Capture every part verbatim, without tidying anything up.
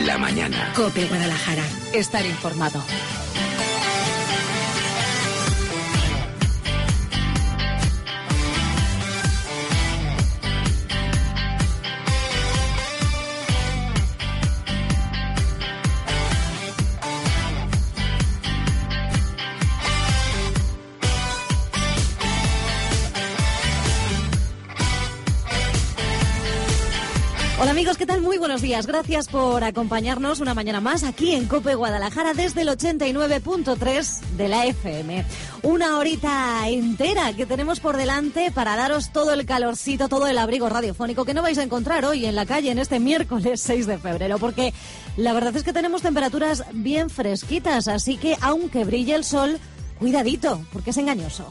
la mañana. COPE Guadalajara. Estar informado. Hola amigos, ¿qué tal? Muy buenos días. Gracias por acompañarnos una mañana más aquí en COPE Guadalajara desde el ochenta y nueve punto tres de la F M. Una horita entera que tenemos por delante para daros todo el calorcito, todo el abrigo radiofónico que no vais a encontrar hoy en la calle en este miércoles seis de febrero, porque la verdad es que tenemos temperaturas bien fresquitas, así que aunque brille el sol, cuidadito, porque es engañoso.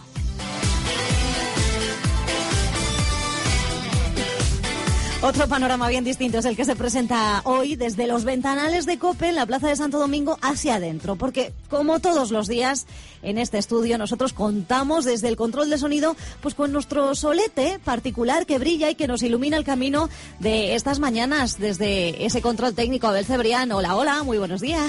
Otro panorama bien distinto es el que se presenta hoy desde los ventanales de COPE en la Plaza de Santo Domingo hacia adentro, porque como todos los días en este estudio nosotros contamos desde el control de sonido pues con nuestro solete particular que brilla y que nos ilumina el camino de estas mañanas desde ese control técnico. Abel Cebrián, hola, hola, muy buenos días.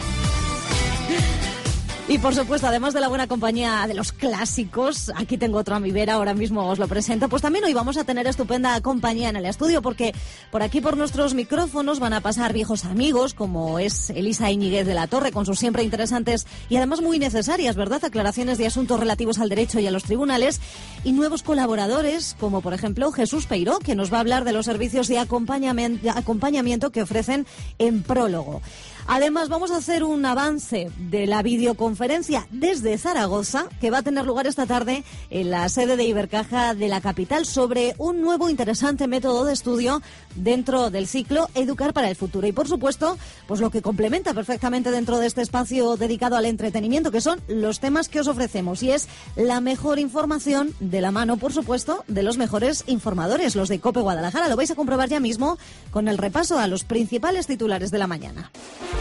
Y por supuesto, además de la buena compañía de los clásicos, aquí tengo otro a mi vera, ahora mismo os lo presento, pues también hoy vamos a tener estupenda compañía en el estudio, porque por aquí por nuestros micrófonos van a pasar viejos amigos, como es Elisa Íñiguez de la Torre, con sus siempre interesantes y además muy necesarias, ¿verdad?, aclaraciones de asuntos relativos al derecho y a los tribunales, y nuevos colaboradores, como por ejemplo Jesús Peiró, que nos va a hablar de los servicios de acompañamiento, de acompañamiento que ofrecen en Prólogo. Además, vamos a hacer un avance de la videoconferencia desde Zaragoza, que va a tener lugar esta tarde en la sede de Ibercaja de la capital, sobre un nuevo interesante método de estudio dentro del ciclo Educar para el Futuro. Y, por supuesto, pues lo que complementa perfectamente dentro de este espacio dedicado al entretenimiento, que son los temas que os ofrecemos. Y es la mejor información de la mano, por supuesto, de los mejores informadores, los de COPE Guadalajara. Lo vais a comprobar ya mismo con el repaso a los principales titulares de la mañana.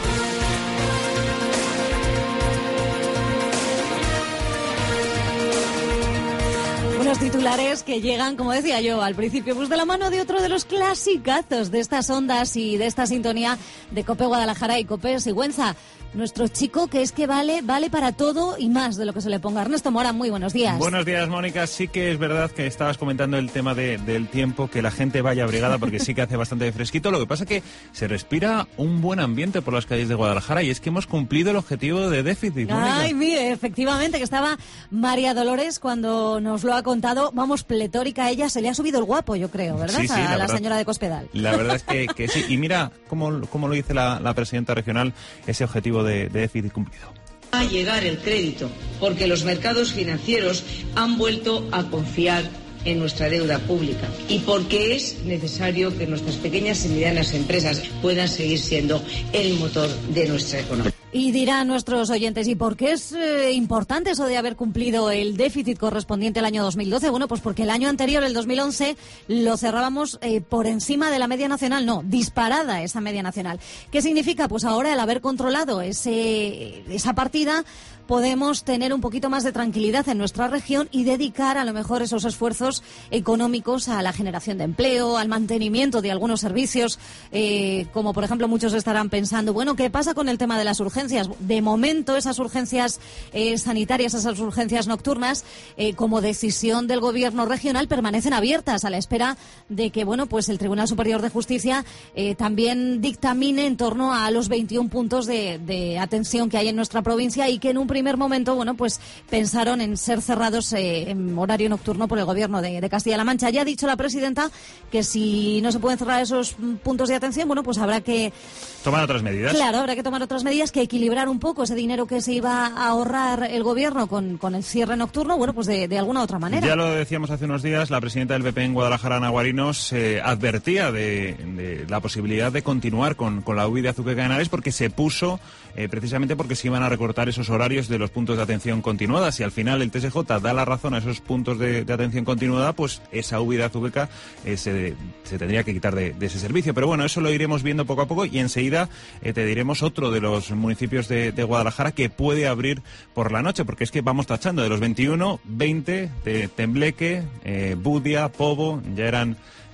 Unos titulares que llegan, como decía yo al principio, pues de la mano de otro de los clasicazos de estas ondas y de esta sintonía de COPE Guadalajara y COPE Sigüenza. Nuestro chico que es que vale, vale para todo y más de lo que se le ponga. Ernesto Mora, muy buenos días. Buenos días, Mónica. Sí que es verdad que estabas comentando el tema de, del tiempo, que la gente vaya abrigada porque sí que hace bastante fresquito. Lo que pasa es que se respira un buen ambiente por las calles de Guadalajara y es que hemos cumplido el objetivo de déficit, Mónica. Ay, mire, efectivamente, que estaba María Dolores cuando nos lo ha contado. Vamos, pletórica a ella, se le ha subido el guapo, yo creo, ¿verdad? Sí, sí, a la, la, la señora de Cospedal. La verdad es que, que sí. Y mira cómo, cómo lo dice la, la presidenta regional, ese objetivo de, de déficit cumplido. Va a llegar el crédito, porque los mercados financieros han vuelto a confiar en nuestra deuda pública y porque es necesario que nuestras pequeñas y medianas empresas puedan seguir siendo el motor de nuestra economía. Y dirán nuestros oyentes, ¿y por qué es eh, importante eso de haber cumplido el déficit correspondiente al año dos mil doce? Bueno, pues porque el año anterior, el dos mil once, lo cerrábamos eh, por encima de la media nacional, no, disparada esa media nacional. ¿Qué significa? Pues ahora, el haber controlado ese esa partida, podemos tener un poquito más de tranquilidad en nuestra región y dedicar a lo mejor esos esfuerzos económicos a la generación de empleo, al mantenimiento de algunos servicios, eh, como por ejemplo muchos estarán pensando, bueno, ¿qué pasa con el tema de las urgencias? De momento esas urgencias eh, sanitarias, esas urgencias nocturnas, eh, como decisión del gobierno regional, permanecen abiertas a la espera de que, bueno, pues el Tribunal Superior de Justicia eh, también dictamine en torno a los veintiún puntos de, de atención que hay en nuestra provincia y que en un primer momento, bueno, pues pensaron en ser cerrados eh, en horario nocturno por el gobierno de, de Castilla-La Mancha. Ya ha dicho la presidenta que si no se pueden cerrar esos puntos de atención, bueno, pues habrá que tomar otras medidas. Claro, habrá que tomar otras medidas, que equilibrar un poco ese dinero que se iba a ahorrar el gobierno con, con el cierre nocturno, bueno, pues de, de alguna otra manera. Ya lo decíamos hace unos días, la presidenta del P P en Guadalajara, Ana Guarinos, eh, advertía de, de la posibilidad de continuar con, con la U B I de Azuqueca de Henares, porque se puso eh, precisamente porque se iban a recortar esos horarios de los puntos de atención continuada. Si al final el T S J da la razón a esos puntos de, de atención continuada, pues esa U B I de Azuqueca eh, se, se tendría que quitar de, de ese servicio. Pero bueno, eso lo iremos viendo poco a poco y enseguida eh, te diremos otro de los municipios de, de Guadalajara que puede abrir por la noche, porque es que vamos tachando de los veintiuno, veinte de Tembleque, eh, Budia, Pobo, ya eran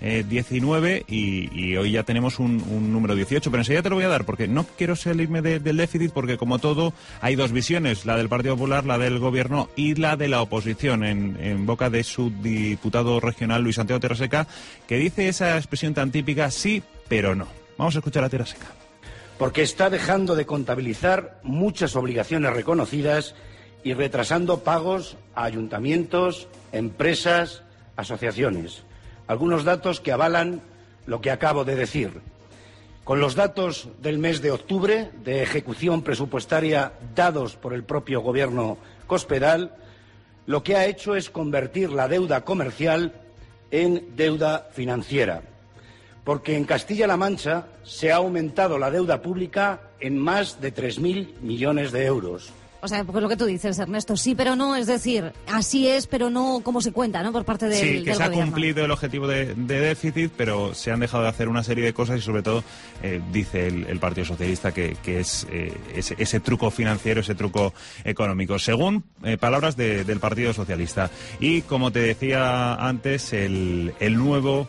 eh, diecinueve y, y hoy ya tenemos un, un número dieciocho. Pero enseguida te lo voy a dar porque no quiero salirme de, del déficit porque, como todo, hay dos visiones, la del Partido Popular, la del Gobierno y la de la oposición, en, en boca de su diputado regional Luis Santiago Terraseca, que dice esa expresión tan típica, sí, pero no. Vamos a escuchar a Terraseca. Porque está dejando de contabilizar muchas obligaciones reconocidas y retrasando pagos a ayuntamientos, empresas, asociaciones. Algunos datos que avalan lo que acabo de decir. Con los datos del mes de octubre de ejecución presupuestaria dados por el propio Gobierno Cospedal, lo que ha hecho es convertir la deuda comercial en deuda financiera. Porque en Castilla-La Mancha se ha aumentado la deuda pública en más de tres mil millones de euros. O sea, porque lo que tú dices, Ernesto, sí, pero no, es decir, así es, pero no como se cuenta, ¿no?, por parte del, sí, del que se gobierno. ha cumplido el objetivo de, de déficit, pero se han dejado de hacer una serie de cosas y, sobre todo, eh, dice el, el Partido Socialista que, que es eh, ese, ese truco financiero, ese truco económico, según eh, palabras de, del Partido Socialista. Y, como te decía antes, el, el nuevo...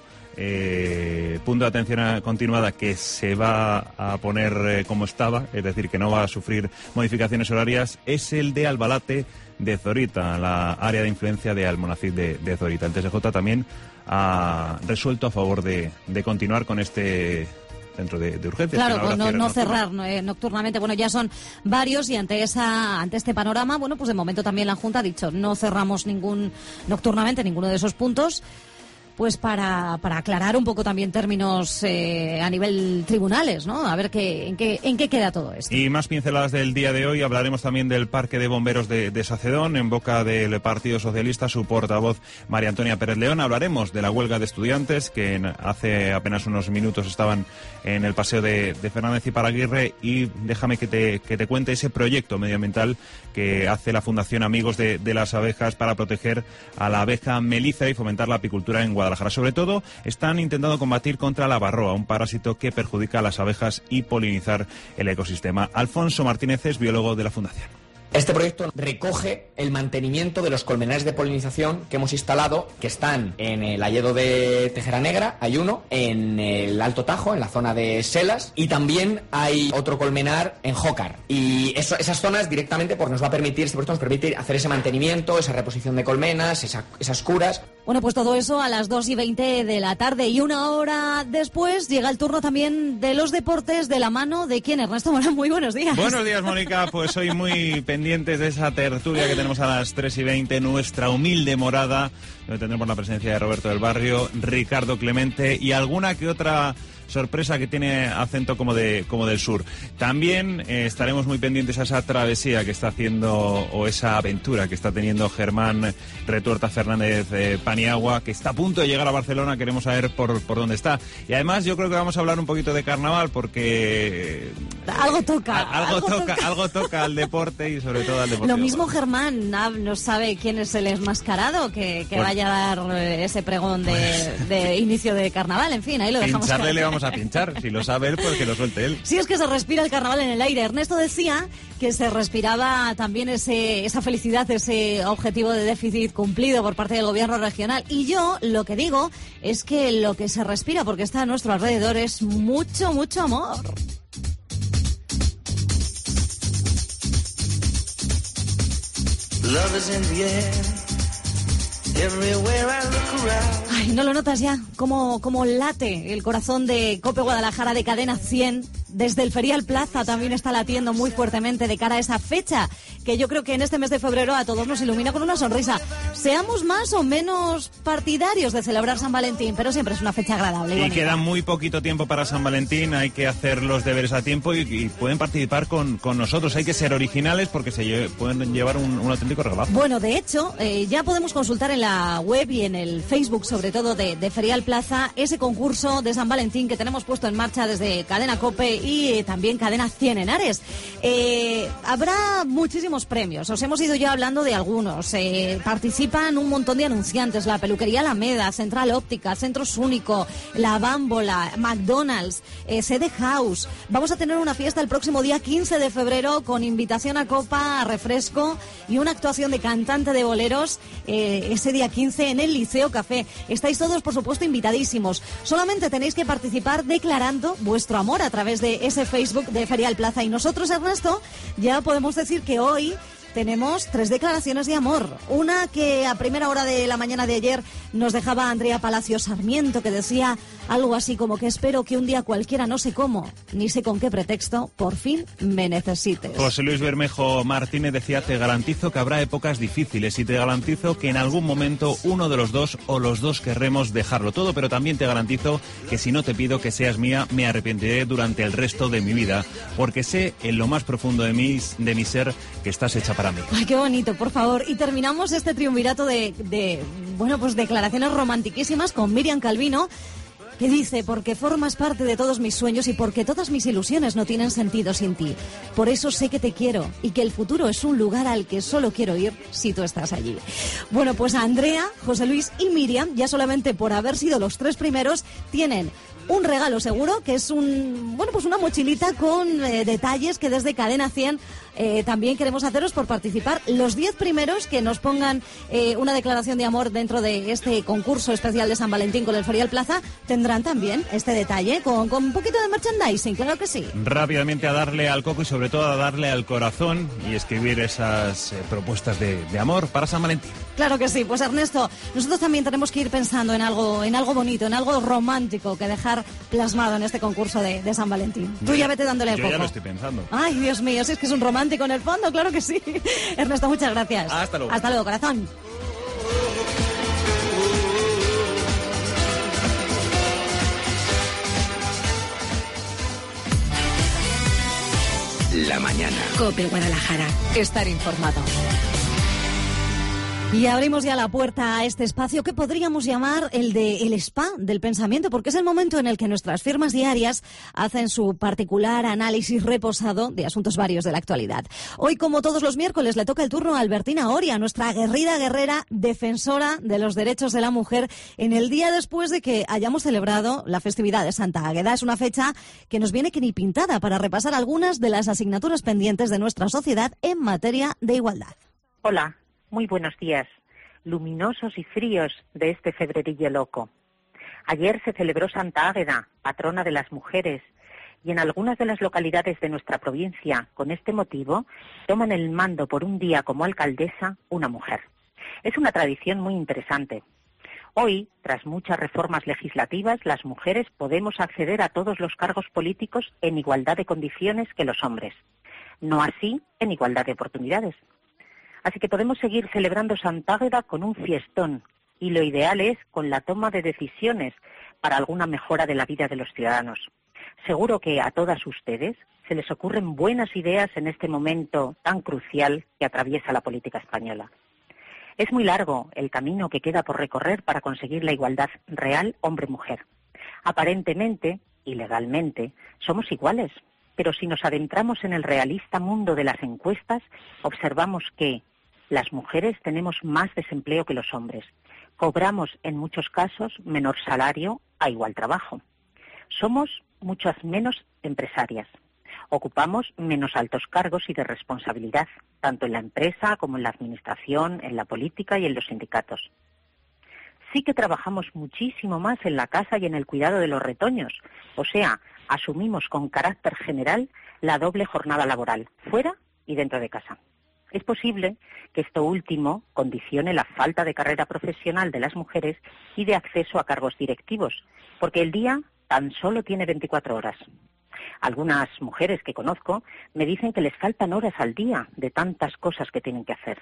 Eh, punto de atención continuada que se va a poner eh, como estaba, es decir, que no va a sufrir modificaciones horarias, es el de Albalate de Zorita, la área de influencia de Almonacid de, de Zorita. El T S J también ha resuelto a favor de, de continuar con este centro de, de urgencias. Claro, pues no, no cerrar eh, nocturnamente. Bueno, ya son varios y ante esa ante este panorama, bueno, pues de momento también la Junta ha dicho no cerramos ningún nocturnamente ninguno de esos puntos. Pues para, para aclarar un poco también términos eh, a nivel tribunales, ¿no? A ver qué, en, qué, en qué queda todo esto. Y más pinceladas del día de hoy. Hablaremos también del Parque de Bomberos de, de Sacedón, en boca del Partido Socialista, su portavoz María Antonia Pérez León. Hablaremos de la huelga de estudiantes, que en, hace apenas unos minutos estaban en el paseo de, de Fernández y Paraguirre. Y déjame que te, que te cuente ese proyecto medioambiental que hace la Fundación Amigos de, de las Abejas para proteger a la abeja melífera y fomentar la apicultura en Guadalajara. Sobre todo, están intentando combatir contra la varroa, un parásito que perjudica a las abejas, y polinizar el ecosistema. Alfonso Martínez es biólogo de la Fundación. Este proyecto recoge el mantenimiento de los colmenares de polinización que hemos instalado, que están en el Alledo de Tejera Negra, hay uno, en el Alto Tajo, en la zona de Selas, y también hay otro colmenar en Jócar. Y eso, esas zonas directamente pues, nos va a permitir, este proyecto nos permite hacer ese mantenimiento, esa reposición de colmenas, esa, esas curas. Bueno, pues todo eso a las dos y veinte de la tarde, y una hora después llega el turno también de los deportes, de la mano de quién, Ernesto Morán. Muy buenos días. Buenos días, Mónica. Pues hoy muy pendientes de esa tertulia que tenemos a las tres y veinte, nuestra humilde morada, donde tendremos la presencia de Roberto del Barrio, Ricardo Clemente y alguna que otra sorpresa que tiene acento como de como del sur. También eh, estaremos muy pendientes a esa travesía que está haciendo, o esa aventura que está teniendo Germán Retuerta Fernández eh, Paniagua, que está a punto de llegar a Barcelona. Queremos saber por, por dónde está. Y además yo creo que vamos a hablar un poquito de carnaval, porque... Eh, algo toca. A, algo, algo toca, toca. Algo toca al deporte, y sobre todo al deporte. Lo mismo Germán no sabe quién es el enmascarado que, que bueno, vaya a dar ese pregón de, pues, de inicio de carnaval. En fin, ahí lo dejamos. Pincharle le vamos a pinchar. Si lo sabe él, pues que lo suelte él. Sí, es que se respira el carnaval en el aire. Ernesto decía que se respiraba también ese, esa felicidad, ese objetivo de déficit cumplido por parte del gobierno regional. Y yo lo que digo es que lo que se respira, porque está a nuestro alrededor, es mucho, mucho amor. Love is in the air. Ay, ¿no lo notas ya? ¿Cómo, cómo late el corazón de COPE Guadalajara, de Cadena cien? Desde el Ferial Plaza también está latiendo muy fuertemente de cara a esa fecha, que yo creo que en este mes de febrero a todos nos ilumina con una sonrisa. Seamos más o menos partidarios de celebrar San Valentín, pero siempre es una fecha agradable. Y, y queda muy poquito tiempo para San Valentín, hay que hacer los deberes a tiempo y, y pueden participar con, con nosotros. Hay que ser originales porque se lle- pueden llevar un, un auténtico regalazo. Bueno, de hecho, eh, ya podemos consultar en la web y en el Facebook, sobre todo de, de Ferial Plaza, ese concurso de San Valentín que tenemos puesto en marcha desde Cadena COPE y eh, también Cadena cien en Ares. Eh, habrá muchísimos premios, os hemos ido ya hablando de algunos. Eh, participan un montón de anunciantes, la Peluquería Alameda, Central Óptica, Centros Único, La Bámbola, McDonald's, eh, Sede House. Vamos a tener una fiesta el próximo día quince de febrero con invitación a copa, a refresco y una actuación de cantante de boleros eh, ese día quince en el Liceo Café. Estáis todos, por supuesto, invitadísimos. Solamente tenéis que participar declarando vuestro amor a través de ese Facebook de Ferial Plaza. Y nosotros, Ernesto, ya podemos decir que hoy tenemos tres declaraciones de amor. Una que a primera hora de la mañana de ayer nos dejaba Andrea Palacio Sarmiento, que decía algo así como que espero que un día cualquiera, no sé cómo, ni sé con qué pretexto, por fin me necesites. José Luis Bermejo Martínez decía, te garantizo que habrá épocas difíciles y te garantizo que en algún momento uno de los dos o los dos querremos dejarlo todo, pero también te garantizo que si no te pido que seas mía, me arrepentiré durante el resto de mi vida, porque sé en lo más profundo de mi, de mi ser que estás hecha para mí. Ay, qué bonito, por favor. Y terminamos este triunvirato de, de, bueno, pues declaraciones romantiquísimas con Miriam Calvino, que dice, porque formas parte de todos mis sueños y porque todas mis ilusiones no tienen sentido sin ti. Por eso sé que te quiero y que el futuro es un lugar al que solo quiero ir si tú estás allí. Bueno, pues Andrea, José Luis y Miriam, ya solamente por haber sido los tres primeros, tienen un regalo seguro, que es un, bueno, pues una mochilita con eh, detalles que desde Cadena cien eh, también queremos haceros por participar. Los diez primeros que nos pongan eh, una declaración de amor dentro de este concurso especial de San Valentín con el Ferial Plaza tendrán también este detalle con, con un poquito de merchandising, claro que sí. Rápidamente a darle al coco y sobre todo a darle al corazón y escribir esas eh, propuestas de, de amor para San Valentín. Claro que sí. Pues Ernesto, nosotros también tenemos que ir pensando en algo, en algo bonito, en algo romántico que dejar plasmado en este concurso de, de San Valentín. Tú ya vete dándole el Yo coco. ya lo estoy pensando. Ay, Dios mío, si es que es un romántico en el fondo, claro que sí. Ernesto, muchas gracias. Hasta luego. Hasta luego, corazón. La mañana. COPE Guadalajara. Estar informado. Y abrimos ya la puerta a este espacio que podríamos llamar el de el spa del pensamiento, porque es el momento en el que nuestras firmas diarias hacen su particular análisis reposado de asuntos varios de la actualidad. Hoy, como todos los miércoles, le toca el turno a Albertina Oria, nuestra aguerrida guerrera defensora de los derechos de la mujer, en el día después de que hayamos celebrado la festividad de Santa Águeda. Es una fecha que nos viene que ni pintada para repasar algunas de las asignaturas pendientes de nuestra sociedad en materia de igualdad. Hola. Muy buenos días, luminosos y fríos de este febrerillo loco. Ayer se celebró Santa Águeda, patrona de las mujeres, y en algunas de las localidades de nuestra provincia, con este motivo, toman el mando por un día como alcaldesa una mujer. Es una tradición muy interesante. Hoy, tras muchas reformas legislativas, las mujeres podemos acceder a todos los cargos políticos en igualdad de condiciones que los hombres. No así en igualdad de oportunidades. Así que podemos seguir celebrando Santa Águeda con un fiestón, y lo ideal es con la toma de decisiones para alguna mejora de la vida de los ciudadanos. Seguro que a todas ustedes se les ocurren buenas ideas en este momento tan crucial que atraviesa la política española. Es muy largo el camino que queda por recorrer para conseguir la igualdad real hombre-mujer. Aparentemente y legalmente somos iguales, pero si nos adentramos en el realista mundo de las encuestas, observamos que las mujeres tenemos más desempleo que los hombres. Cobramos, en muchos casos, menor salario a igual trabajo. Somos muchas menos empresarias. Ocupamos menos altos cargos y de responsabilidad, tanto en la empresa como en la administración, en la política y en los sindicatos. Sí que trabajamos muchísimo más en la casa y en el cuidado de los retoños. O sea, asumimos con carácter general la doble jornada laboral, fuera y dentro de casa. Es posible que esto último condicione la falta de carrera profesional de las mujeres y de acceso a cargos directivos, porque el día tan solo tiene veinticuatro horas. Algunas mujeres que conozco me dicen que les faltan horas al día de tantas cosas que tienen que hacer.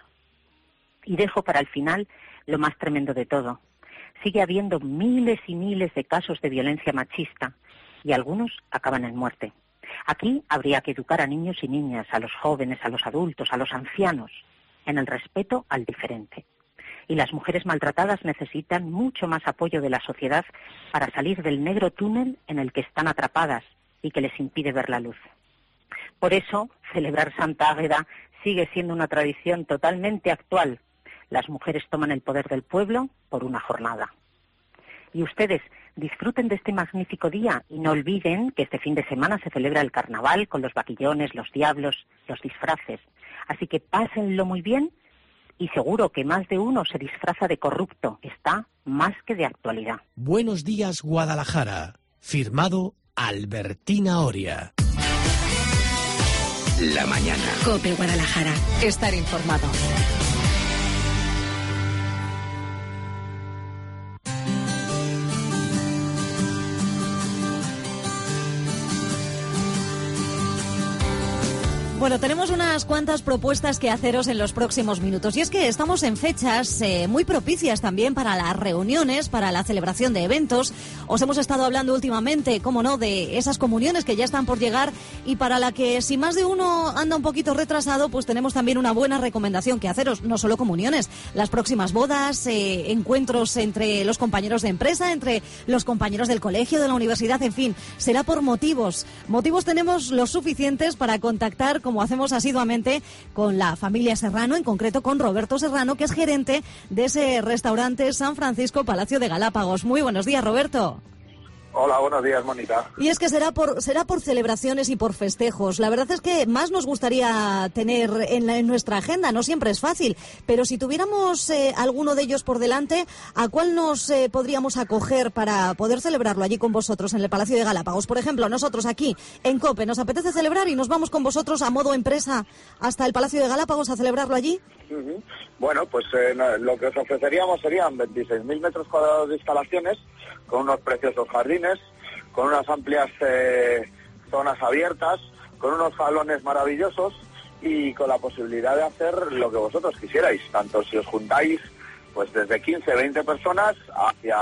Y dejo para el final lo más tremendo de todo. Sigue habiendo miles y miles de casos de violencia machista y algunos acaban en muerte. Aquí habría que educar a niños y niñas, a los jóvenes, a los adultos, a los ancianos, en el respeto al diferente. Y las mujeres maltratadas necesitan mucho más apoyo de la sociedad para salir del negro túnel en el que están atrapadas y que les impide ver la luz. Por eso, celebrar Santa Águeda sigue siendo una tradición totalmente actual. Las mujeres toman el poder del pueblo por una jornada. Y ustedes disfruten de este magnífico día y no olviden que este fin de semana se celebra el carnaval con los vaquillones, los diablos, los disfraces. Así que pásenlo muy bien y seguro que más de uno se disfraza de corrupto. Está más que de actualidad. Buenos días, Guadalajara. Firmado Albertina Oria. La mañana. COPE Guadalajara. Estar informado. Bueno, tenemos unas cuantas propuestas que haceros en los próximos minutos. Y es que estamos en fechas eh, muy propicias también para las reuniones, para la celebración de eventos. Os hemos estado hablando últimamente, cómo no, de esas comuniones que ya están por llegar y para la que si más de uno anda un poquito retrasado, pues tenemos también una buena recomendación que haceros. No solo comuniones, las próximas bodas, eh, encuentros entre los compañeros de empresa, entre los compañeros del colegio, de la universidad, en fin, será por motivos. Motivos tenemos los suficientes para contactar con como hacemos asiduamente con la familia Serrano, en concreto con Roberto Serrano, que es gerente de ese restaurante San Francisco Palacio de Galápagos. Muy buenos días, Roberto. Hola, buenos días, Mónica. Y es que será por será por celebraciones y por festejos. La verdad es que más nos gustaría tener en, la, en nuestra agenda. No siempre es fácil, pero si tuviéramos eh, alguno de ellos por delante, ¿a cuál nos eh, podríamos acoger para poder celebrarlo allí con vosotros en el Palacio de Galápagos? Por ejemplo, nosotros aquí en COPE nos apetece celebrar y nos vamos con vosotros a modo empresa hasta el Palacio de Galápagos a celebrarlo allí. Uh-huh. Bueno, pues eh, lo que os ofreceríamos serían veintiséis mil metros cuadrados de instalaciones con unos preciosos jardines, con unas amplias eh, zonas abiertas, con unos salones maravillosos y con la posibilidad de hacer lo que vosotros quisierais, tanto si os juntáis pues desde quince, veinte personas hacia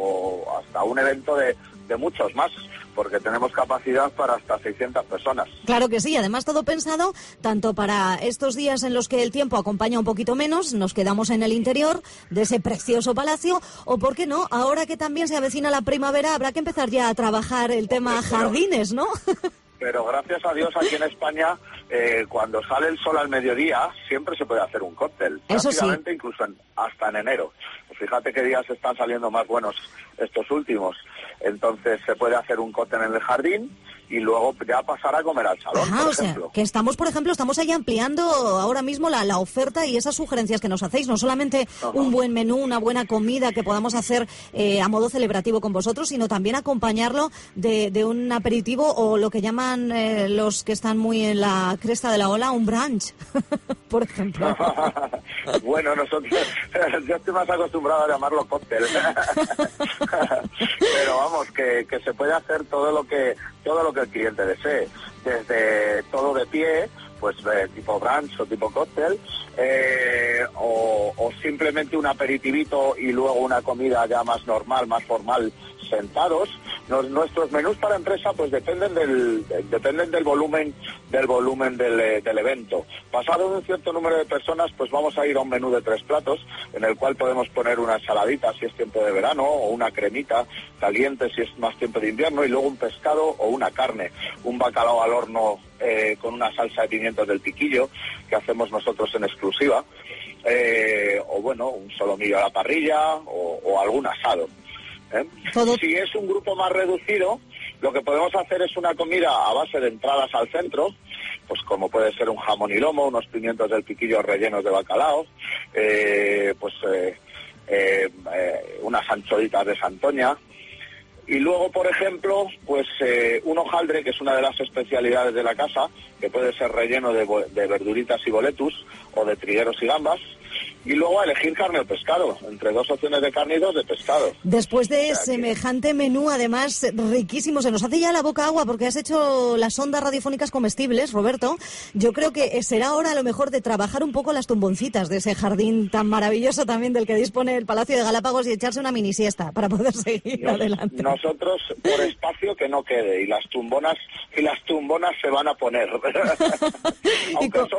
o hasta un evento de, de muchos más, porque tenemos capacidad para hasta seiscientas personas. Claro que sí, además todo pensado tanto para estos días en los que el tiempo acompaña un poquito menos, nos quedamos en el interior de ese precioso palacio, o por qué no, ahora que también se avecina la primavera, habrá que empezar ya a trabajar el tema pero, jardines, ¿no? Pero gracias a Dios aquí en España, eh, cuando sale el sol al mediodía, siempre se puede hacer un cóctel. Eso prácticamente sí. Incluso en, hasta en enero. Pues fíjate qué días están saliendo más buenos estos últimos. Entonces se puede hacer un cóctel en el jardín y luego ya pasar a comer al salón, Ajá, por o sea, ejemplo. que estamos, por ejemplo, estamos ahí ampliando ahora mismo la, la oferta y esas sugerencias que nos hacéis, no solamente Ajá. un buen menú, una buena comida que podamos hacer eh, a modo celebrativo con vosotros, sino también acompañarlo de, de un aperitivo o lo que llaman eh, los que están muy en la cresta de la ola, un brunch, por ejemplo. Bueno, nosotros, yo estoy más acostumbrado a llamarlo cóctel. Pero vamos, que, que se puede hacer todo lo que todo lo que el cliente desee, desde todo de pie, pues eh, tipo brunch o tipo cóctel, eh, o, o simplemente un aperitivito y luego una comida ya más normal, más formal, sentados. Nos, nuestros menús para empresa pues dependen del de, dependen del volumen del volumen del, eh, del evento. Pasado un cierto número de personas, pues vamos a ir a un menú de tres platos en el cual podemos poner una ensaladita si es tiempo de verano, o una cremita caliente si es más tiempo de invierno, y luego un pescado o una carne, un bacalao al horno eh, con una salsa de pimientos del piquillo que hacemos nosotros en exclusiva, eh, o bueno, un solomillo a la parrilla o, o algún asado. ¿Eh? Si es un grupo más reducido, lo que podemos hacer es una comida a base de entradas al centro, pues como puede ser un jamón y lomo, unos pimientos del piquillo rellenos de bacalao, eh, pues eh, eh, eh, unas anchoitas de Santoña, y luego, por ejemplo, pues eh, un hojaldre, que es una de las especialidades de la casa, que puede ser relleno de, de verduritas y boletus, o de trigueros y gambas, y luego elegir carne o pescado, entre dos opciones de carne y dos de pescado. Después de o sea, semejante que... menú, además, riquísimo, se nos hace ya la boca agua porque has hecho las ondas radiofónicas comestibles, Roberto. Yo creo que será hora a lo mejor de trabajar un poco las tumboncitas de ese jardín tan maravilloso también del que dispone el Palacio de Galápagos y echarse una mini siesta para poder seguir Nos, adelante. Nosotros, por espacio que no quede, y las tumbonas y las tumbonas se van a poner. Aunque con... solo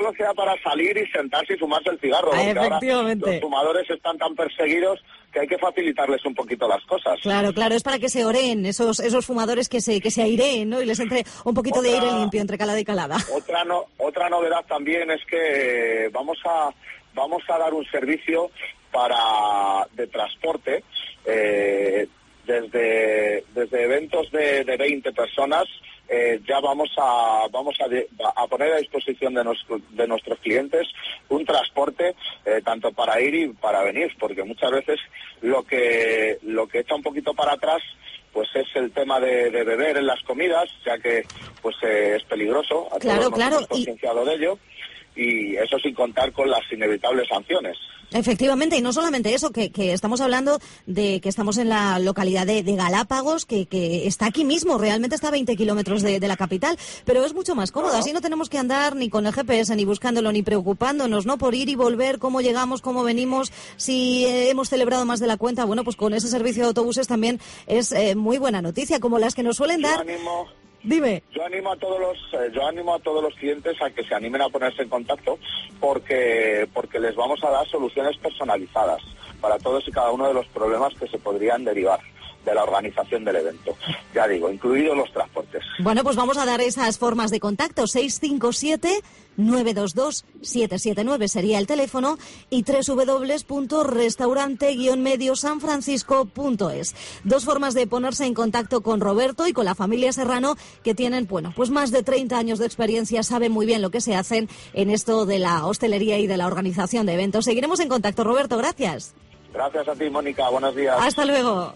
solo sea para salir y sentarse y fumarse el cigarro. Ah, porque efectivamente. ahora los fumadores están tan perseguidos que hay que facilitarles un poquito las cosas. Claro, claro, es para que se oreen esos esos fumadores, que se que se aireen, ¿no? Y les entre un poquito otra, de aire limpio entre calada y calada. Otra no, otra novedad también es que vamos a vamos a dar un servicio para de transporte eh, desde desde eventos de, de veinte personas. Eh, ya vamos a vamos a, de, a poner a disposición de, nuestro, de nuestros clientes un transporte eh, tanto para ir y para venir, porque muchas veces lo que lo que echa un poquito para atrás pues es el tema de, de beber en las comidas, ya que pues eh, es peligroso, a claro, todos nos claro, hemos concienciado y... de ello, y eso sin contar con las inevitables sanciones. Efectivamente, y no solamente eso, que, que estamos hablando de que estamos en la localidad de, de Galápagos, que, que está aquí mismo, realmente está a veinte kilómetros de, de la capital, pero es mucho más cómodo, así no tenemos que andar ni con el G P S, ni buscándolo, ni preocupándonos, ¿no? Por ir y volver, cómo llegamos, cómo venimos, si eh, hemos celebrado más de la cuenta. Bueno, pues con ese servicio de autobuses también es eh, muy buena noticia, como las que nos suelen Yo dar... Animo... Dime. Yo animo a todos los, eh, yo animo a todos los clientes a que se animen a ponerse en contacto, porque porque les vamos a dar soluciones personalizadas para todos y cada uno de los problemas que se podrían derivar de la organización del evento. Ya digo, incluidos los transportes. Bueno, pues vamos a dar esas formas de contacto. seis cinco siete, nueve dos dos, siete siete nueve sería el teléfono, y doble u doble u doble u punto restaurante guion medio san francisco punto es. Dos formas de ponerse en contacto con Roberto y con la familia Serrano, que tienen, bueno, pues más de treinta años de experiencia, saben muy bien lo que se hacen en esto de la hostelería y de la organización de eventos. Seguiremos en contacto, Roberto, gracias. Gracias a ti, Mónica, buenos días. Hasta luego.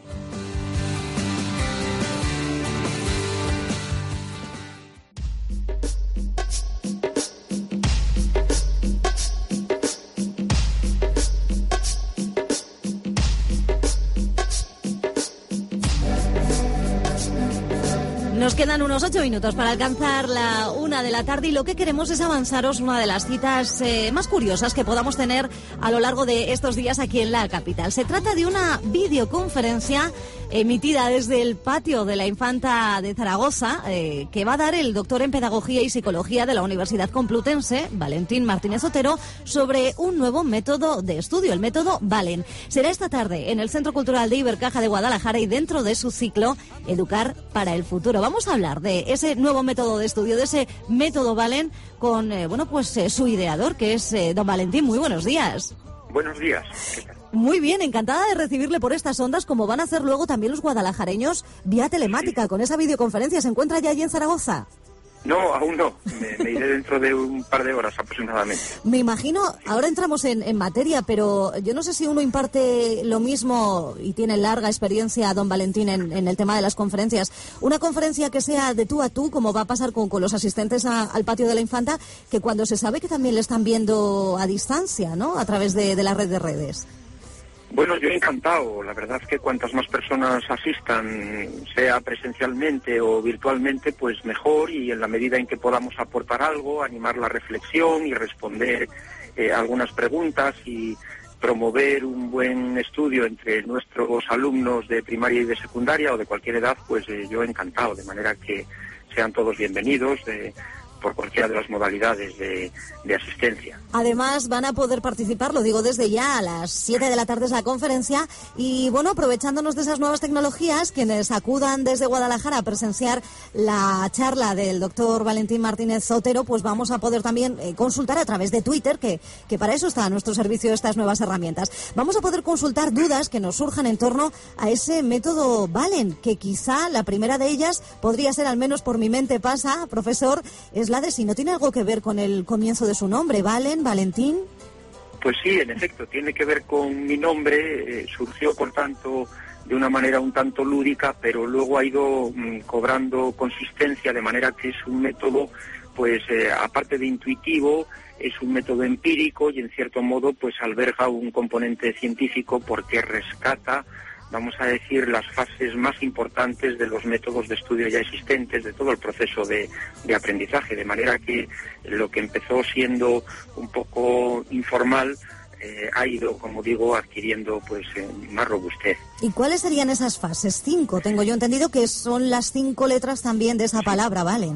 Nos quedan unos ocho minutos para alcanzar la una de la tarde, y lo que queremos es avanzaros una de las citas eh, más curiosas que podamos tener a lo largo de estos días aquí en la capital. Se trata de una videoconferencia emitida desde el patio de la Infanta de Zaragoza, eh, que va a dar el doctor en Pedagogía y Psicología de la Universidad Complutense, Valentín Martínez Otero, sobre un nuevo método de estudio, el método Valen. Será esta tarde en el Centro Cultural de Ibercaja de Guadalajara, y dentro de su ciclo Educar para el Futuro. Vamos a hablar de ese nuevo método de estudio, de ese método Valen, con eh, bueno pues eh, su ideador, que es eh, don Valentín. Muy buenos días. Buenos días. ¿Qué tal? Muy bien, encantada de recibirle por estas ondas, como van a hacer luego también los guadalajareños vía telemática, sí, con esa videoconferencia. ¿Se encuentra ya allí en Zaragoza? No, aún no. Me, me iré dentro de un par de horas aproximadamente. Me imagino, ahora entramos en, en materia, pero yo no sé si uno imparte lo mismo y tiene larga experiencia, don Valentín, en, en el tema de las conferencias. Una conferencia que sea de tú a tú, como va a pasar con, con los asistentes a, al patio de la Infanta, que cuando se sabe que también le están viendo a distancia, ¿no?, a través de, de la red de redes. Bueno, yo encantado. La verdad es que cuantas más personas asistan, sea presencialmente o virtualmente, pues mejor, y en la medida en que podamos aportar algo, animar la reflexión y responder eh, algunas preguntas y promover un buen estudio entre nuestros alumnos de primaria y de secundaria o de cualquier edad, pues eh, yo encantado, de manera que sean todos bienvenidos de, por cualquiera de las modalidades de, de asistencia. Además van a poder participar, lo digo desde ya, a las siete de la tarde es la conferencia, y bueno, aprovechándonos de esas nuevas tecnologías, quienes acudan desde Guadalajara a presenciar la charla del doctor Valentín Martínez Otero, pues vamos a poder también eh, consultar a través de Twitter, que, que para eso está a nuestro servicio estas nuevas herramientas. Vamos a poder consultar dudas que nos surjan en torno a ese método Valen, que quizá la primera de ellas podría ser, al menos por mi mente pasa, profesor, es la de si no tiene algo que ver con el comienzo de su nombre, Valen, Valentín. Pues sí, en efecto, tiene que ver con mi nombre, eh, surgió por tanto de una manera un tanto lúdica, pero luego ha ido mm, cobrando consistencia, de manera que es un método, pues eh, aparte de intuitivo, es un método empírico y en cierto modo pues alberga un componente científico, porque rescata, vamos a decir, las fases más importantes de los métodos de estudio ya existentes, de todo el proceso de, de aprendizaje, de manera que lo que empezó siendo un poco informal eh, ha ido, como digo, adquiriendo pues eh, más robustez. ¿Y cuáles serían esas fases? Cinco, tengo yo entendido que son las cinco letras también de esa palabra, Valen.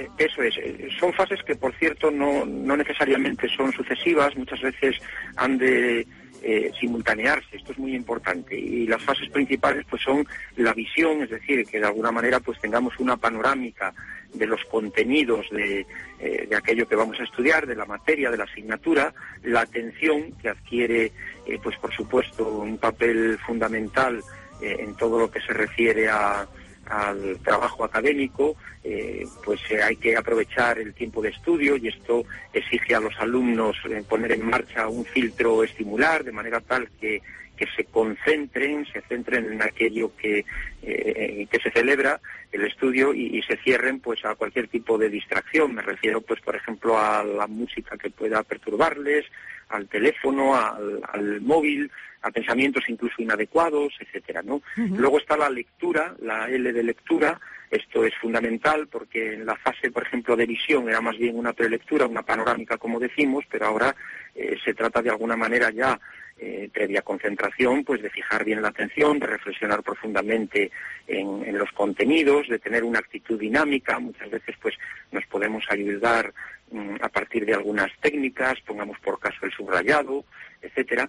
Eso es. Son fases que, por cierto, no, no necesariamente son sucesivas, muchas veces han de eh, simultanearse. Esto es muy importante. Y las fases principales pues son la visión, es decir, que de alguna manera pues tengamos una panorámica de los contenidos de, eh, de aquello que vamos a estudiar, de la materia, de la asignatura, la atención, que adquiere, eh, pues por supuesto, un papel fundamental eh, en todo lo que se refiere a al trabajo académico, eh, pues eh, hay que aprovechar el tiempo de estudio y esto exige a los alumnos eh, poner en marcha un filtro estimular de manera tal que, que se concentren, se centren en aquello que, eh, que se celebra el estudio y, y se cierren pues a cualquier tipo de distracción. Me refiero pues por ejemplo a la música que pueda perturbarles, al teléfono, al, al móvil, a pensamientos incluso inadecuados, etcétera, ¿no? Uh-huh. Luego está la lectura, la L de lectura. Esto es fundamental porque en la fase, por ejemplo, de visión era más bien una prelectura, una panorámica, como decimos, pero ahora eh, se trata de alguna manera ya, eh, previa concentración, pues de fijar bien la atención, de reflexionar profundamente en, en los contenidos, de tener una actitud dinámica. Muchas veces pues nos podemos ayudar mm, a partir de algunas técnicas, pongamos por caso el subrayado, etcétera,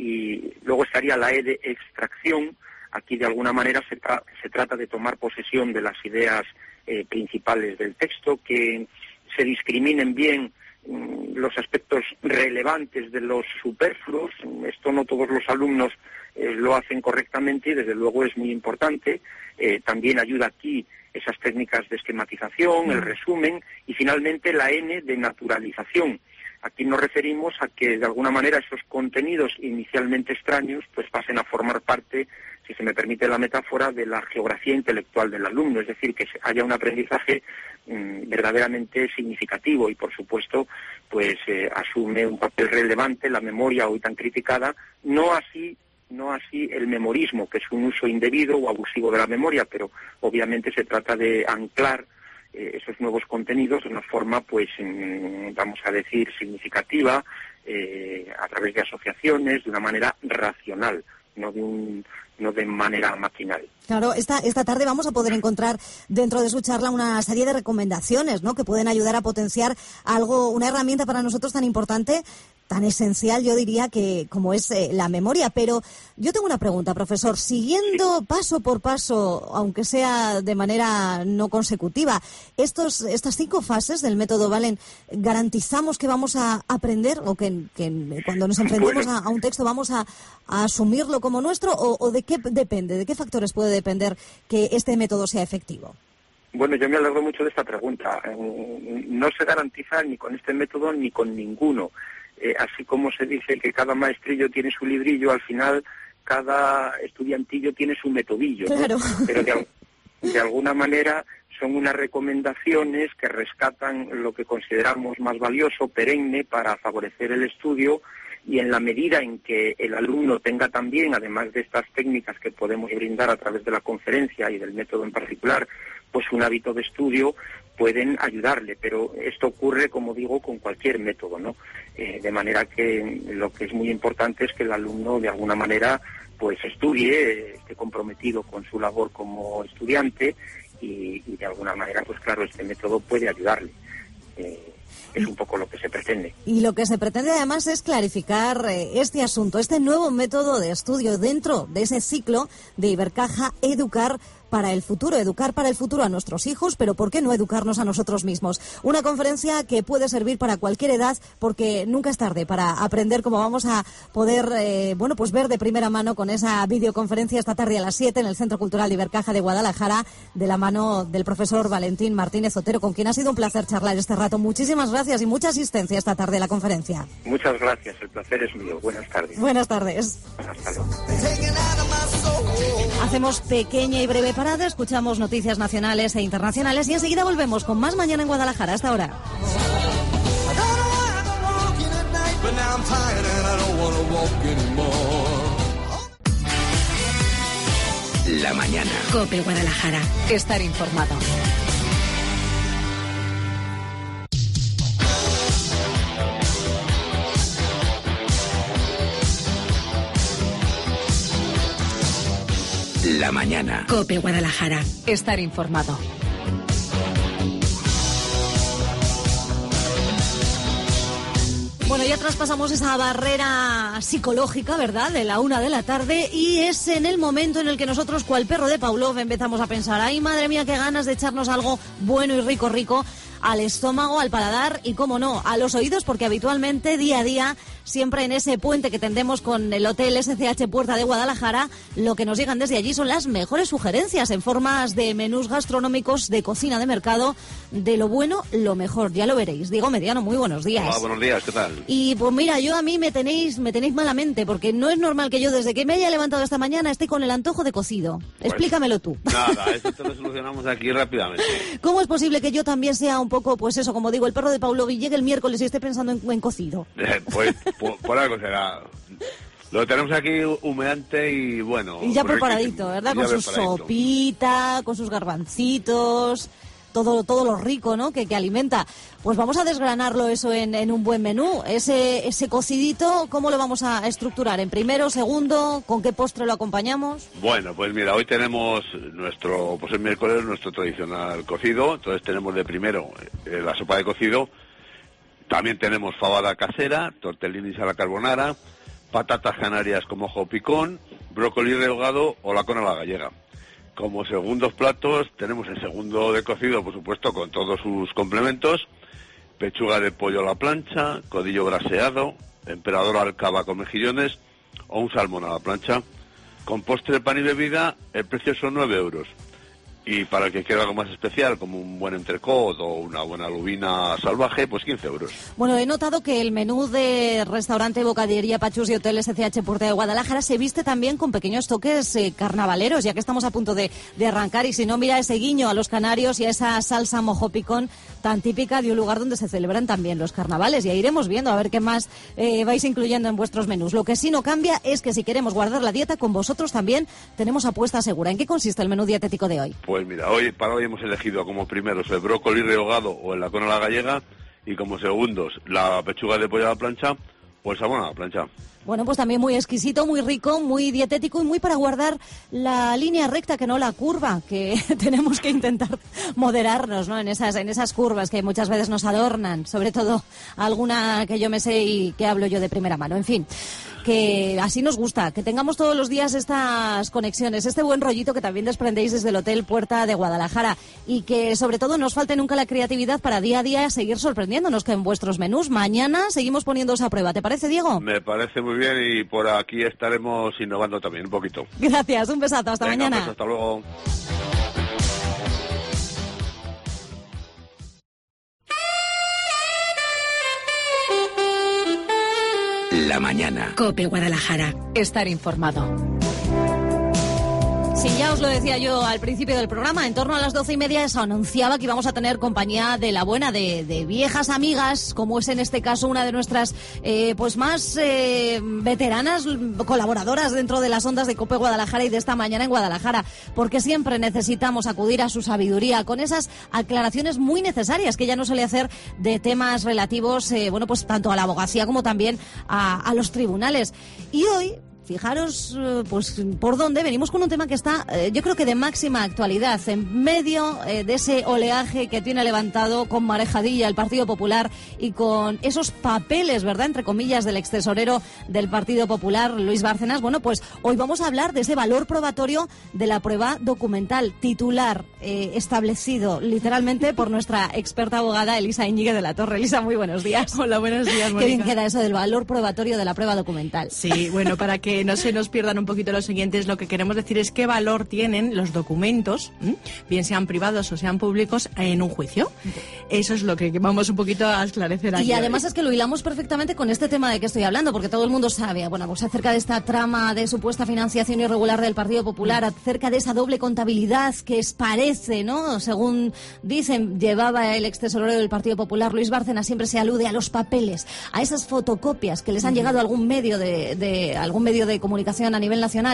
y luego estaría la E de extracción. Aquí de alguna manera se, tra- se trata de tomar posesión de las ideas eh, principales del texto, que se discriminen bien mm, los aspectos relevantes de los superfluos. Esto no todos los alumnos eh, lo hacen correctamente y desde luego es muy importante. Eh, también ayuda aquí esas técnicas de esquematización, el resumen y finalmente la N de naturalización. Aquí nos referimos a que de alguna manera esos contenidos inicialmente extraños pues pasen a formar parte, si se me permite la metáfora, de la geografía intelectual del alumno, es decir, que haya un aprendizaje mmm, verdaderamente significativo y por supuesto pues eh, asume un papel relevante la memoria hoy tan criticada, no así no así el memorismo, que es un uso indebido o abusivo de la memoria, pero obviamente se trata de anclar esos nuevos contenidos de una forma, pues, vamos a decir, significativa, eh, a través de asociaciones, de una manera racional, no de un, no de manera maquinal. Claro, esta, esta tarde vamos a poder encontrar dentro de su charla una serie de recomendaciones, ¿no?, que pueden ayudar a potenciar algo, una herramienta para nosotros tan importante, tan esencial, yo diría, que como es eh, la memoria. Pero yo tengo una pregunta, profesor. Siguiendo paso por paso, aunque sea de manera no consecutiva, estos, estas cinco fases del método Valen, ¿garantizamos que vamos a aprender o que, que cuando nos enfrentemos a, a un texto vamos a, a asumirlo como nuestro? O, ¿O de qué depende? ¿De qué factores puede depender que este método sea efectivo? Bueno, yo me alegro mucho de esta pregunta. No se garantiza ni con este método ni con ninguno. Eh, así como se dice que cada maestrillo tiene su librillo, al final cada estudiantillo tiene su metodillo, ¿no? Claro. Pero de, de alguna manera son unas recomendaciones que rescatan lo que consideramos más valioso, perenne, para favorecer el estudio, y en la medida en que el alumno tenga también, además de estas técnicas que podemos brindar a través de la conferencia y del método en particular, pues un hábito de estudio, pueden ayudarle, pero esto ocurre, como digo, con cualquier método, ¿no? Eh, de manera que lo que es muy importante es que el alumno, de alguna manera, pues estudie, esté comprometido con su labor como estudiante y, y de alguna manera, pues claro, este método puede ayudarle. Eh, es un poco lo que se pretende. Y lo que se pretende además es clarificar eh, este asunto, este nuevo método de estudio dentro de ese ciclo de Ibercaja Educar para el futuro, educar para el futuro a nuestros hijos, pero ¿por qué no educarnos a nosotros mismos? Una conferencia que puede servir para cualquier edad, porque nunca es tarde para aprender, como vamos a poder eh, bueno, pues ver de primera mano con esa videoconferencia esta tarde a las siete en el Centro Cultural de Ibercaja de Guadalajara, de la mano del profesor Valentín Martínez Otero, con quien ha sido un placer charlar este rato. Muchísimas gracias y mucha asistencia esta tarde a la conferencia. Muchas gracias, el placer es mío. Buenas tardes. Buenas tardes. Hasta luego. Hacemos pequeña y breve parada, escuchamos noticias nacionales e internacionales y enseguida volvemos con más Mañana en Guadalajara. Hasta ahora. La mañana. COPE Guadalajara. Estar informado. La mañana. COPE Guadalajara. Estar informado. ya traspasamos esa barrera psicológica, ¿verdad?, de la una de la tarde, y es en el momento en el que nosotros, cual perro de Pavlov, empezamos a pensar, ay, madre mía, qué ganas de echarnos algo bueno y rico, rico al estómago, al paladar y, cómo no, a los oídos, porque habitualmente, día a día, siempre en ese puente que tendemos con el Hotel S C H Puerta de Guadalajara, lo que nos llegan desde allí son las mejores sugerencias en formas de menús gastronómicos, de cocina de mercado, de lo bueno, lo mejor, ya lo veréis. Diego Mediano, muy buenos días. Hola, buenos días, ¿qué tal? Y pues mira, yo a mí me tenéis me tenéis malamente, porque no es normal que yo desde que me haya levantado esta mañana esté con el antojo de cocido. Pues, explícamelo tú. Nada, eso te lo solucionamos aquí rápidamente. ¿Cómo es posible que yo también sea un poco, pues eso, como digo, el perro de Pavlov y llegue el miércoles y esté pensando en, en cocido? Eh, pues por, por algo será. Lo tenemos aquí humeante y bueno. Y ya preparadito, ¿verdad? Con su sopita, con sus garbancitos, todo todo lo rico, ¿no?, que, que alimenta. Pues vamos a desgranarlo eso en, en un buen menú. Ese ese cocidito, ¿cómo lo vamos a estructurar? ¿En primero, segundo? ¿Con qué postre lo acompañamos? Bueno, pues mira, hoy tenemos nuestro, pues el miércoles, nuestro tradicional cocido. Entonces tenemos de primero eh, la sopa de cocido. También tenemos fabada casera, tortellinis a la carbonara, patatas canarias con mojo picón, brócoli rehogado o lacón a la gallega. Como segundos platos tenemos el segundo de cocido, por supuesto, con todos sus complementos: pechuga de pollo a la plancha, codillo braseado, emperador alcaba con mejillones o un salmón a la plancha. Con postre, pan y bebida, el precio son nueve euros. Y para el que quiera algo más especial, como un buen entrecot o una buena lubina salvaje, pues quince euros. Bueno, he notado que el menú de restaurante, bocadería, Pachus y Hotel S C H Puerta de Guadalajara se viste también con pequeños toques eh, carnavaleros, ya que estamos a punto de, de arrancar. Y si no, mira ese guiño a los canarios y a esa salsa mojo picón tan típica de un lugar donde se celebran también los carnavales. Y ahí iremos viendo a ver qué más eh, vais incluyendo en vuestros menús. Lo que sí no cambia es que si queremos guardar la dieta, con vosotros también tenemos apuesta segura. ¿En qué consiste el menú dietético de hoy? Pues mira, hoy para hoy hemos elegido como primeros el brócoli rehogado o el lacón a la gallega, y como segundos la pechuga de pollo a la plancha o el salmón a la plancha. Bueno, pues también muy exquisito, muy rico, muy dietético y muy para guardar la línea recta, que no la curva, que tenemos que intentar moderarnos, ¿no?, en esas en esas curvas que muchas veces nos adornan, sobre todo alguna que yo me sé y que hablo yo de primera mano. En fin, que así nos gusta, que tengamos todos los días estas conexiones, este buen rollito que también desprendéis desde el Hotel Puerta de Guadalajara, y que sobre todo no os falte nunca la creatividad para día a día seguir sorprendiéndonos, que en vuestros menús mañana seguimos poniéndoos a prueba. ¿Te parece, Diego? Me parece muy bien, y por aquí estaremos innovando también un poquito. Gracias, un besazo, hasta Venga, mañana. Pues hasta luego. La mañana. COPE Guadalajara. Estar informado. Sí, ya os lo decía yo al principio del programa, en torno a las doce y media se anunciaba que íbamos a tener compañía de la buena, de, de viejas amigas, como es en este caso una de nuestras eh, pues más eh, veteranas colaboradoras dentro de las ondas de COPE Guadalajara y de esta mañana en Guadalajara, porque siempre necesitamos acudir a su sabiduría con esas aclaraciones muy necesarias que ella nos suele hacer de temas relativos, eh, bueno, pues tanto a la abogacía como también a, a los tribunales. Y hoy, fijaros, pues por dónde venimos con un tema que está, eh, yo creo que de máxima actualidad, en medio eh, de ese oleaje que tiene levantado con marejadilla el Partido Popular y con esos papeles, ¿verdad?, entre comillas, del extesorero del Partido Popular, Luis Bárcenas. Bueno, pues hoy vamos a hablar de ese valor probatorio de la prueba documental, titular eh, establecido literalmente por nuestra experta abogada Elisa Íñiguez de la Torre. Elisa, muy buenos días. Hola, buenos días, Mónica. Qué bien queda eso del valor probatorio de la prueba documental. Sí, bueno, para que no se nos pierdan un poquito los oyentes, lo que queremos decir es qué valor tienen los documentos, ¿m? bien sean privados o sean públicos, en un juicio. Eso es lo que vamos un poquito a esclarecer aquí. Y además hoy es que lo hilamos perfectamente con este tema de que estoy hablando, porque todo el mundo sabe, bueno, pues acerca de esta trama de supuesta financiación irregular del Partido Popular, acerca de esa doble contabilidad que es, parece, ¿no?, según dicen, llevaba el extesorero del Partido Popular, Luis Bárcenas. Siempre se alude a los papeles, a esas fotocopias que les han llegado a algún medio de, de algún medio de comunicación a nivel nacional.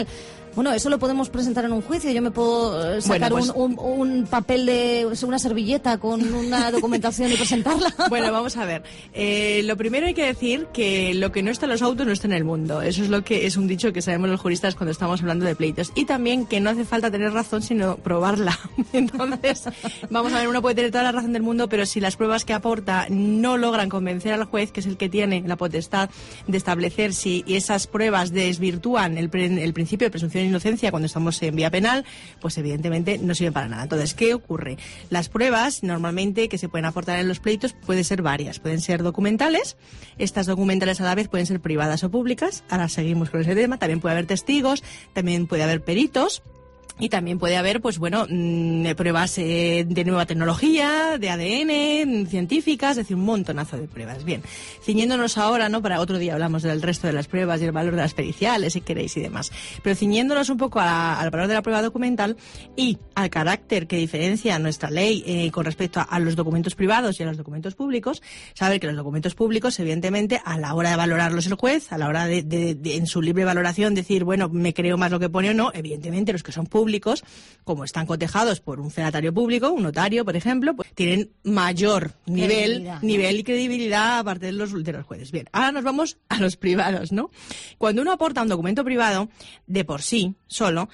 Bueno, eso lo podemos presentar en un juicio. Yo me puedo sacar bueno, pues... un, un, un papel de una servilleta con una documentación y presentarla. Bueno, vamos a ver. Eh, lo primero hay que decir que lo que no está en los autos no está en el mundo. Eso es lo que es un dicho que sabemos los juristas cuando estamos hablando de pleitos. Y también que no hace falta tener razón, sino probarla. Entonces, vamos a ver, uno puede tener toda la razón del mundo, pero si las pruebas que aporta no logran convencer al juez, que es el que tiene la potestad de establecer si esas pruebas desvirtúan el, pre, el principio de presunción de inocencia cuando estamos en vía penal, pues evidentemente no sirven para nada. Entonces, ¿qué ocurre? Las pruebas normalmente que se pueden aportar en los pleitos pueden ser varias. Pueden ser documentales. Estas documentales a la vez pueden ser privadas o públicas. Ahora seguimos con ese tema. También puede haber testigos, también puede haber peritos. Y también puede haber, pues bueno, mmm, pruebas eh, de nueva tecnología, de A D N, científicas, es decir, un montonazo de pruebas. Bien, ciñéndonos ahora, ¿no? Para otro día hablamos del resto de las pruebas y el valor de las periciales, si queréis, y demás. Pero ciñéndonos un poco a, al valor de la prueba documental y al carácter que diferencia nuestra ley eh, con respecto a, a los documentos privados y a los documentos públicos, saber que los documentos públicos, evidentemente, a la hora de valorarlos el juez, a la hora de, de, de en su libre valoración, decir, bueno, me creo más lo que pone o no, evidentemente los que son públicos públicos, como están cotejados por un fedatario público, un notario, por ejemplo, pues tienen mayor nivel, nivel y credibilidad aparte de los, de los jueces. Bien, ahora nos vamos a los privados, ¿no? Cuando uno aporta un documento privado, de por sí, solo,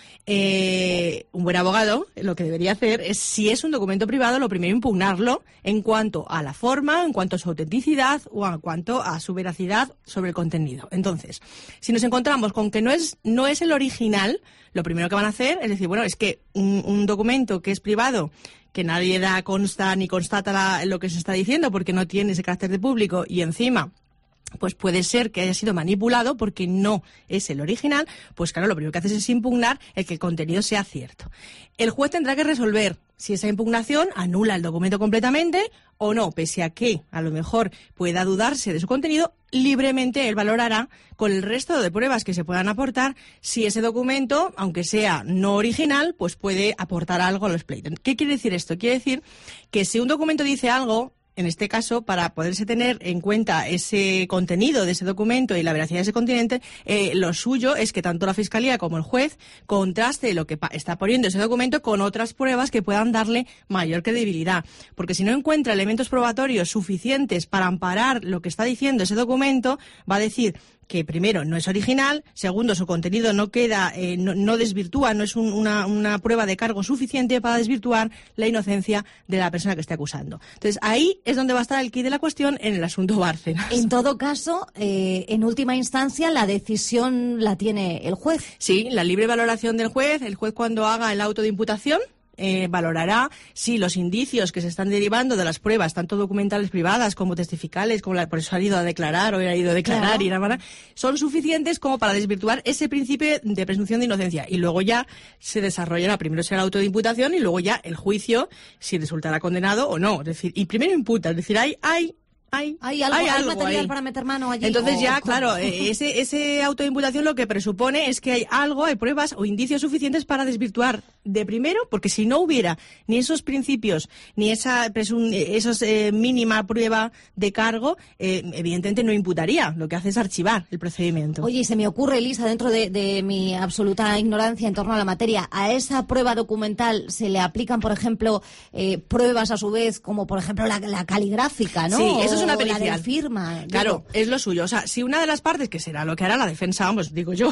eh, un buen abogado lo que debería hacer es, si es un documento privado, lo primero impugnarlo en cuanto a la forma, en cuanto a su autenticidad o en cuanto a su veracidad sobre el contenido. Entonces, si nos encontramos con que no es, no es el original, lo primero que van a hacer es decir, bueno, es que un, un documento que es privado, que nadie da consta ni constata la, lo que se está diciendo porque no tiene ese carácter de público y encima pues puede ser que haya sido manipulado porque no es el original, pues claro, lo primero que haces es impugnar el que el contenido sea cierto. El juez tendrá que resolver si esa impugnación anula el documento completamente o no, pese a que a lo mejor pueda dudarse de su contenido, libremente él valorará con el resto de pruebas que se puedan aportar si ese documento, aunque sea no original, pues puede aportar algo a los pleitos. ¿Qué quiere decir esto? Quiere decir que si un documento dice algo, en este caso, para poderse tener en cuenta ese contenido de ese documento y la veracidad de ese contenido, eh, lo suyo es que tanto la Fiscalía como el juez contraste lo que está poniendo ese documento con otras pruebas que puedan darle mayor credibilidad. Porque si no encuentra elementos probatorios suficientes para amparar lo que está diciendo ese documento, va a decir que primero no es original, segundo su contenido no queda, eh, no, no desvirtúa, no es un, una, una prueba de cargo suficiente para desvirtuar la inocencia de la persona que esté acusando. Entonces ahí es donde va a estar el quid de la cuestión en el asunto Bárcenas. En todo caso, eh, en última instancia la decisión la tiene el juez. Sí, la libre valoración del juez, el juez cuando haga el auto de imputación, Eh, valorará si los indicios que se están derivando de las pruebas, tanto documentales privadas como testificales, como la, por eso ha ido a declarar o ha ido a declarar, claro, y son suficientes como para desvirtuar ese principio de presunción de inocencia. Y luego ya se desarrollará, primero será el auto de imputación y luego ya el juicio, si resultará condenado o no. Es decir, y primero imputa, es decir, hay... hay Hay, hay algo, hay hay algo material ahí para meter mano allí. Entonces o, ya, ¿cómo? claro, ese, ese auto de imputación lo que presupone es que hay algo, hay pruebas o indicios suficientes para desvirtuar de primero, porque si no hubiera ni esos principios, ni esa presun, esos eh, mínima prueba de cargo, eh, evidentemente no imputaría. Lo que hace es archivar el procedimiento. Oye, y se me ocurre, Elisa, dentro de, de mi absoluta ignorancia en torno a la materia, ¿a esa prueba documental se le aplican, por ejemplo, eh, pruebas a su vez, como por ejemplo la, la caligráfica, ¿no? Sí, eso es una o pericial. La de firma. Claro, digo. Es lo suyo. O sea, si una de las partes, que será lo que hará la defensa, vamos, digo yo,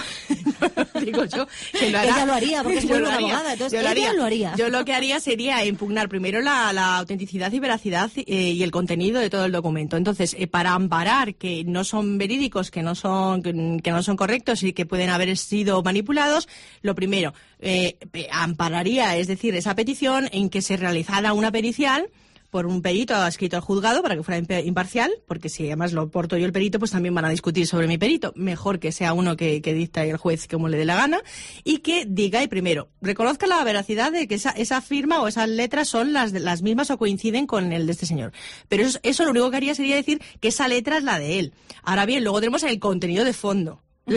digo yo, que lo hará. Ella lo haría, porque es muy buena abogada, entonces yo lo ella haría. lo haría. Yo lo que haría sería impugnar primero la, la autenticidad y veracidad eh, y el contenido de todo el documento. Entonces, eh, para amparar que no son verídicos, que no son, que, que no son correctos y que pueden haber sido manipulados, lo primero, eh, ampararía, es decir, esa petición en que se realizara una pericial por un perito adscrito al juzgado para que fuera imparcial, porque si además lo aporto yo el perito, pues también van a discutir sobre mi perito. Mejor que sea uno que, que dicta el juez como le dé la gana y que diga, y primero, reconozca la veracidad de que esa, esa firma o esas letras son las, las mismas o coinciden con el de este señor. Pero eso, eso lo único que haría sería decir que esa letra es la de él. Ahora bien, luego tenemos el contenido de fondo. Es decir,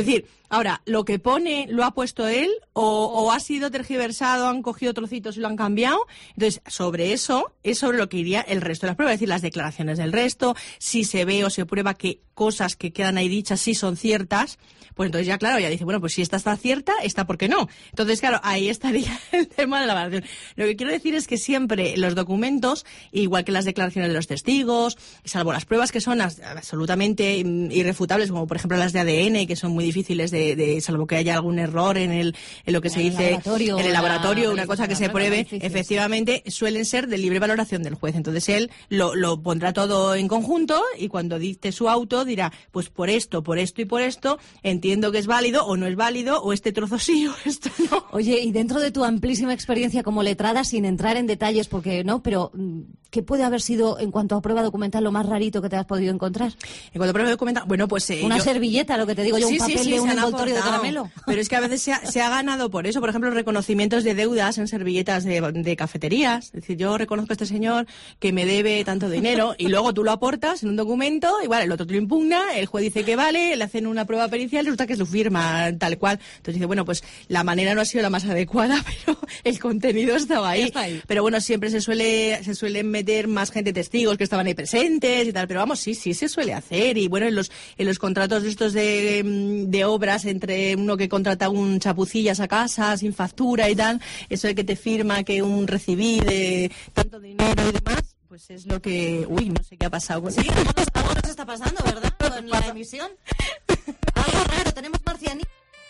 Ahora, lo que pone, ¿lo ha puesto él o, o ha sido tergiversado, han cogido trocitos y lo han cambiado? Entonces, sobre eso es sobre lo que iría el resto de las pruebas, es decir, las declaraciones del resto, si se ve o se prueba que cosas que quedan ahí dichas sí son ciertas, pues entonces ya, claro, ya dice, bueno, pues si esta está cierta, esta ¿por qué no? Entonces, claro, ahí estaría el tema de la valoración. Lo que quiero decir es que siempre los documentos, igual que las declaraciones de los testigos, salvo las pruebas que son absolutamente irrefutables, como por ejemplo las de A D N, que son muy difíciles de De, de, salvo que haya algún error en el en lo que en se dice laboratorio, en el laboratorio, una cosa que se pruebe, efectivamente, suelen ser de libre valoración del juez. Entonces él lo, lo pondrá todo en conjunto y cuando dicte su auto dirá, pues por esto, por esto y por esto, entiendo que es válido o no es válido, o este trozo sí o esto no. Oye, y dentro de tu amplísima experiencia como letrada, sin entrar en detalles, porque no, pero ¿qué puede haber sido en cuanto a prueba documental lo más rarito que te has podido encontrar? En cuanto a prueba documental, bueno, pues eh, una yo... servilleta, lo que te digo yo, sí, un papel sí, sí, de un envoltorio de caramelo. Pero es que a veces se ha, se ha ganado por eso, por ejemplo, reconocimientos de deudas en servilletas de, de cafeterías. Es decir, yo reconozco a este señor que me debe tanto dinero y luego tú lo aportas en un documento, igual el otro te lo impugna, el juez dice que vale, le hacen una prueba pericial y resulta que es su firma, tal cual. Entonces dice, bueno, pues la manera no ha sido la más adecuada, pero el contenido estaba ahí. Está ahí. Pero bueno, siempre se suele se suelen meter más gente, testigos que estaban ahí presentes y tal, pero vamos, sí, sí se suele hacer. Y bueno, en los en los contratos de estos de, de obras entre uno que contrata un chapucillas a casa sin factura y tal, eso de que te firma que un recibí de tanto dinero y demás, pues es lo que... Uy, no sé qué ha pasado con... Sí, algo nos, algo nos está pasando, ¿verdad? Con la emisión. Algo raro, tenemos marcianito.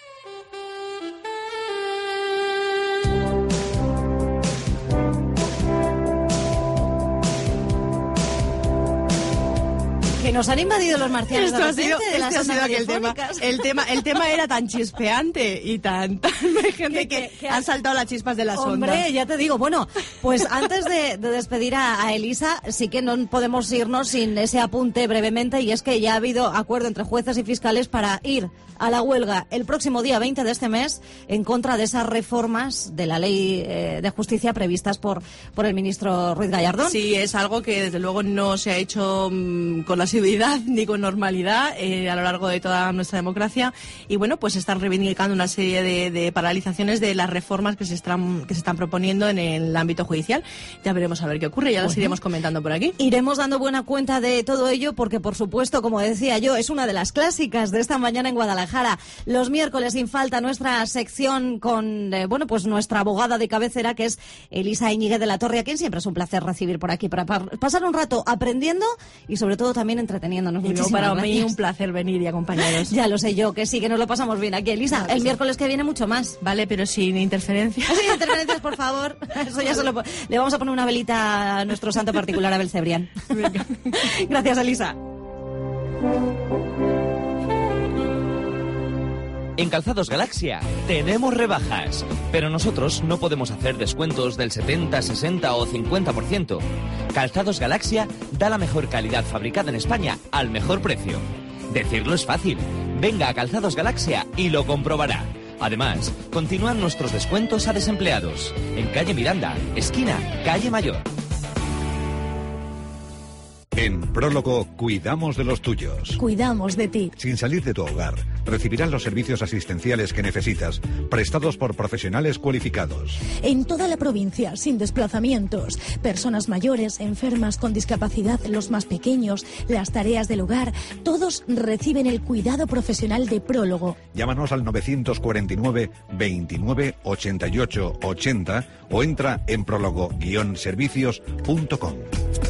Que nos han invadido los marcianos. Esto de ha sido, repente, de las este ha sido ondas aquel tema. El tema. El tema era tan chispeante y tan... tan hay gente que, que, que han saltado las chispas de las Hombre, ondas. ya te digo. Bueno, pues antes de, de despedir a, a Elisa, sí que no podemos irnos sin ese apunte brevemente, y es que ya ha habido acuerdo entre jueces y fiscales para ir a la huelga el próximo día veinte de este mes en contra de esas reformas de la ley eh, de justicia previstas por, por el ministro Ruiz Gallardón. Sí, es algo que desde luego no se ha hecho mmm, con la asiduidad ni con normalidad eh, a lo largo de toda nuestra democracia, y bueno, pues están reivindicando una serie de, de paralizaciones de las reformas que se están que se están proponiendo en el ámbito judicial. Ya veremos a ver qué ocurre, ya las bueno, iremos comentando por aquí. Iremos dando buena cuenta de todo ello porque, por supuesto, como decía yo, es una de las clásicas de esta mañana en Guadalajara. Los miércoles sin falta nuestra sección con, eh, bueno, pues nuestra abogada de cabecera, que es Elisa Íñiguez de la Torre, a quien siempre es un placer recibir por aquí para pasar un rato aprendiendo y sobre todo también entreteniéndonos. Y no, para gracias. Mí un placer venir y acompañaros. Ya lo sé yo, que sí, que nos lo pasamos bien aquí, Elisa. Claro, el sí. Miércoles que viene mucho más. Vale, pero sin interferencias. Sin interferencias, por favor. Eso ya solo le vamos a poner una velita a nuestro santo particular, Abel Cebrián. Gracias, Elisa. En Calzados Galaxia tenemos rebajas, pero nosotros no podemos hacer descuentos del setenta, sesenta o cincuenta por ciento. Calzados Galaxia da la mejor calidad fabricada en España al mejor precio. Decirlo es fácil. Venga a Calzados Galaxia y lo comprobará. Además, continúan nuestros descuentos a desempleados. En calle Miranda, esquina, calle Mayor. En Prólogo, cuidamos de los tuyos. Cuidamos de ti. Sin salir de tu hogar, recibirás los servicios asistenciales que necesitas, prestados por profesionales cualificados. En toda la provincia, sin desplazamientos. Personas mayores, enfermas, con discapacidad, los más pequeños, las tareas del hogar, todos reciben el cuidado profesional de Prólogo. Llámanos al novecientos cuarenta y nueve, veintinueve, ochenta y ocho, ochenta o entra en prólogo guion servicios punto com.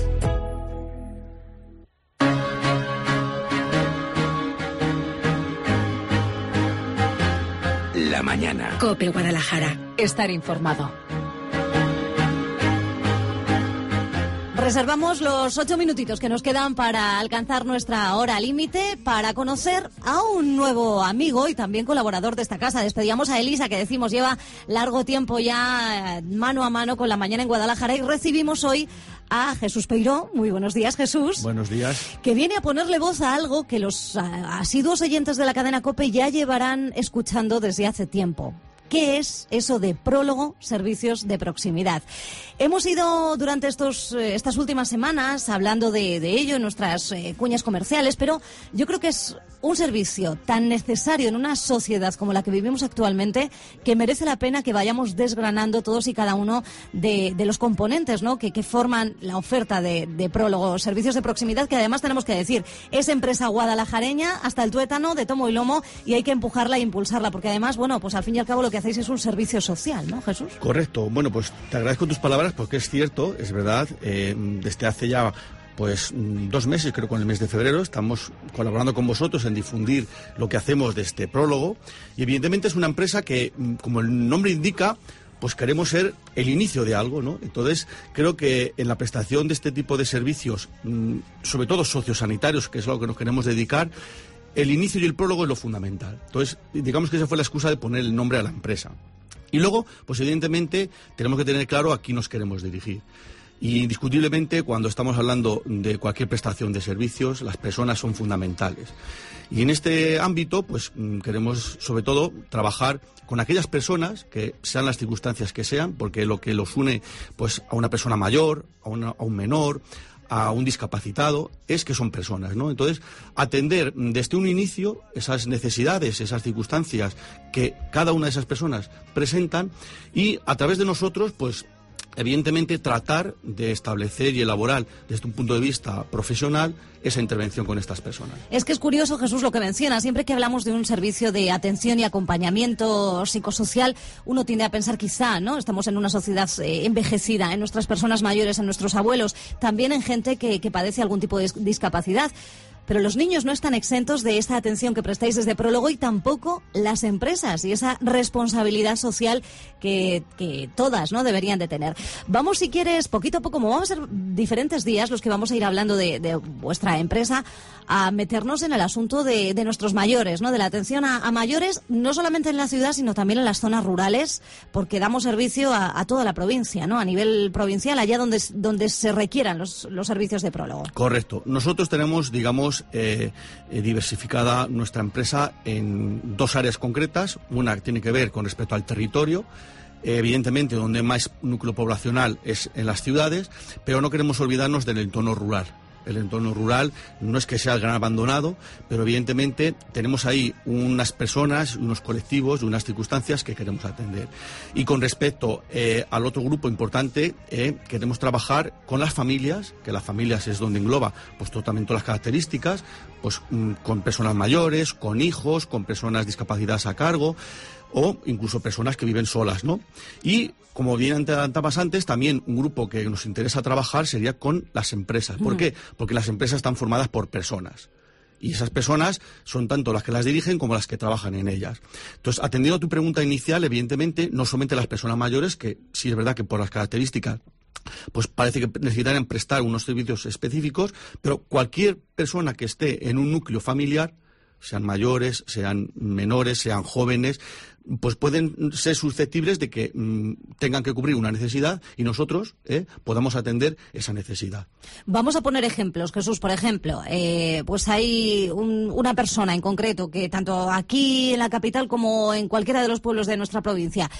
La mañana. COPE Guadalajara. Estar informado. Reservamos los ocho minutitos que nos quedan para alcanzar nuestra hora límite para conocer a un nuevo amigo y también colaborador de esta casa. Despedíamos a Elisa, que decimos lleva largo tiempo ya mano a mano con La Mañana en Guadalajara, y recibimos hoy a Jesús Peiró. Muy buenos días, Jesús. Buenos días. Que viene a ponerle voz a algo que los asiduos oyentes de la cadena COPE ya llevarán escuchando desde hace tiempo. ¿Qué es eso de Prólogo Servicios de Proximidad? Hemos ido durante estos, estas últimas semanas hablando de, de ello en nuestras eh, cuñas comerciales, pero yo creo que es un servicio tan necesario en una sociedad como la que vivimos actualmente que merece la pena que vayamos desgranando todos y cada uno de, de los componentes, ¿no?, que, que forman la oferta de, de Prólogo Servicios de Proximidad, que además tenemos que decir, es empresa guadalajareña hasta el tuétano, de tomo y lomo, y hay que empujarla e impulsarla, porque además, bueno, pues al fin y al cabo lo que hacéis es un servicio social, ¿no, Jesús? Correcto. Bueno, pues te agradezco tus palabras porque es cierto, es verdad, eh, desde hace ya pues dos meses, creo que en el mes de febrero, estamos colaborando con vosotros en difundir lo que hacemos de este Prólogo, y evidentemente es una empresa que, como el nombre indica, pues queremos ser el inicio de algo, ¿no? Entonces, creo que en la prestación de este tipo de servicios, sobre todo sociosanitarios, que es a lo que nos queremos dedicar, el inicio y el prólogo es lo fundamental. Entonces, digamos que esa fue la excusa de poner el nombre a la empresa. Y luego, pues evidentemente, tenemos que tener claro a quién nos queremos dirigir. Y indiscutiblemente, cuando estamos hablando de cualquier prestación de servicios, las personas son fundamentales. Y en este ámbito, pues queremos, sobre todo, trabajar con aquellas personas, que sean las circunstancias que sean, porque lo que los une, pues, a una persona mayor, a, una, a un menor, a un discapacitado, es que son personas, ¿no? Entonces, atender desde un inicio esas necesidades, esas circunstancias que cada una de esas personas presentan, y a través de nosotros, pues, evidentemente, tratar de establecer y elaborar desde un punto de vista profesional esa intervención con estas personas. Es que es curioso, Jesús, lo que menciona. Siempre que hablamos de un servicio de atención y acompañamiento psicosocial, uno tiende a pensar quizá, ¿no? Estamos en una sociedad eh, envejecida, en nuestras personas mayores, en nuestros abuelos, también en gente que, que padece algún tipo de discapacidad. Pero los niños no están exentos de esta atención que prestáis desde Prólogo, y tampoco las empresas, y esa responsabilidad social que, que todas, ¿no?, deberían de tener. Vamos, si quieres, poquito a poco, como vamos a ser diferentes días los que vamos a ir hablando de, de vuestra empresa, a meternos en el asunto de, de nuestros mayores, ¿no?, de la atención a, a mayores, no solamente en la ciudad, sino también en las zonas rurales, porque damos servicio a, a toda la provincia, ¿no?, a nivel provincial, allá donde, donde se requieran los, los servicios de Prólogo. Correcto. Nosotros tenemos, digamos, Eh, eh, diversificada nuestra empresa en dos áreas concretas. Una que tiene que ver con respecto al territorio, eh, evidentemente donde más núcleo poblacional es en las ciudades, pero no queremos olvidarnos del entorno rural. El entorno rural no es que sea el gran abandonado, pero evidentemente tenemos ahí unas personas, unos colectivos y unas circunstancias que queremos atender. Y con respecto eh, al otro grupo importante, eh, queremos trabajar con las familias, que las familias es donde engloba pues totalmente todas las características, pues mm, con personas mayores, con hijos, con personas discapacitadas a cargo, o incluso personas que viven solas, ¿no? Y, como bien adelantabas antes, también un grupo que nos interesa trabajar sería con las empresas. ¿Por qué? Porque las empresas están formadas por personas. Y esas personas son tanto las que las dirigen como las que trabajan en ellas. Entonces, atendiendo a tu pregunta inicial, evidentemente, no solamente las personas mayores, que sí es verdad que por las características pues parece que necesitarían prestar unos servicios específicos, pero cualquier persona que esté en un núcleo familiar, sean mayores, sean menores, sean jóvenes, pues pueden ser susceptibles de que mmm, tengan que cubrir una necesidad y nosotros eh, podamos atender esa necesidad. Vamos a poner ejemplos, Jesús. Por ejemplo, eh, pues hay un, una persona en concreto que tanto aquí en la capital como en cualquiera de los pueblos de nuestra provincia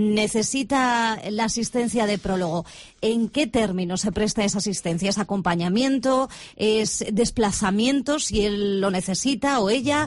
necesita la asistencia de Prólogo. ¿En qué términos se presta esa asistencia? ¿Es acompañamiento? ¿Es desplazamiento si él lo necesita o ella?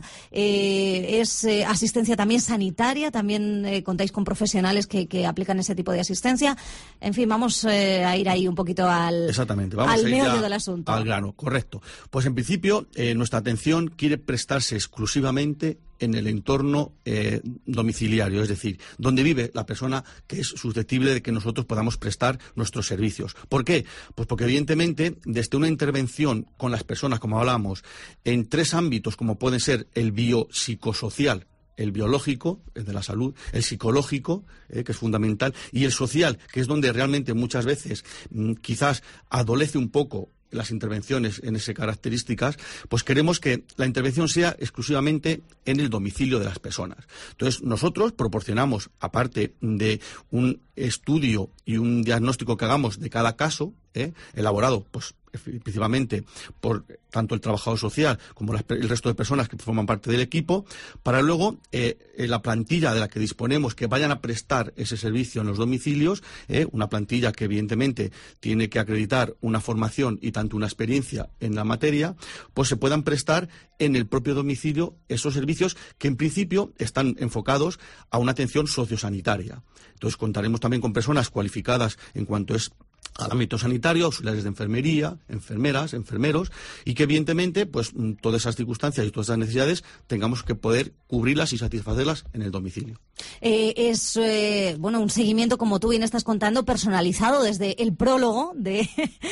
Eh, ¿Es eh, asistencia también sanitaria? También eh, contáis con profesionales que, que aplican ese tipo de asistencia. En fin, vamos eh, a ir ahí un poquito al, Exactamente. Vamos al a ir meollo del asunto. Al grano, correcto. Pues en principio eh, nuestra atención quiere prestarse exclusivamente en el entorno eh, domiciliario, es decir, donde vive la persona que es susceptible de que nosotros podamos prestar nuestros servicios. ¿Por qué? Pues porque evidentemente desde una intervención con las personas, como hablamos, en tres ámbitos como pueden ser el biopsicosocial, el biológico, el de la salud, el psicológico, eh, que es fundamental, y el social, que es donde realmente muchas veces mmm, quizás adolece un poco las intervenciones en esas características, pues queremos que la intervención sea exclusivamente en el domicilio de las personas. Entonces, nosotros proporcionamos, aparte de un estudio y un diagnóstico que hagamos de cada caso, eh, elaborado pues principalmente por tanto el trabajador social como la, el resto de personas que forman parte del equipo, para luego eh, la plantilla de la que disponemos que vayan a prestar ese servicio en los domicilios, eh, una plantilla que evidentemente tiene que acreditar una formación y tanto una experiencia en la materia, pues se puedan prestar en el propio domicilio esos servicios que en principio están enfocados a una atención sociosanitaria. Entonces contaremos también con personas cualificadas en cuanto es al ámbito sanitario, auxiliares de enfermería, enfermeras, enfermeros, y que evidentemente pues todas esas circunstancias y todas esas necesidades tengamos que poder cubrirlas y satisfacerlas en el domicilio. Eh, es eh, bueno un seguimiento, como tú bien estás contando, personalizado desde el prólogo de,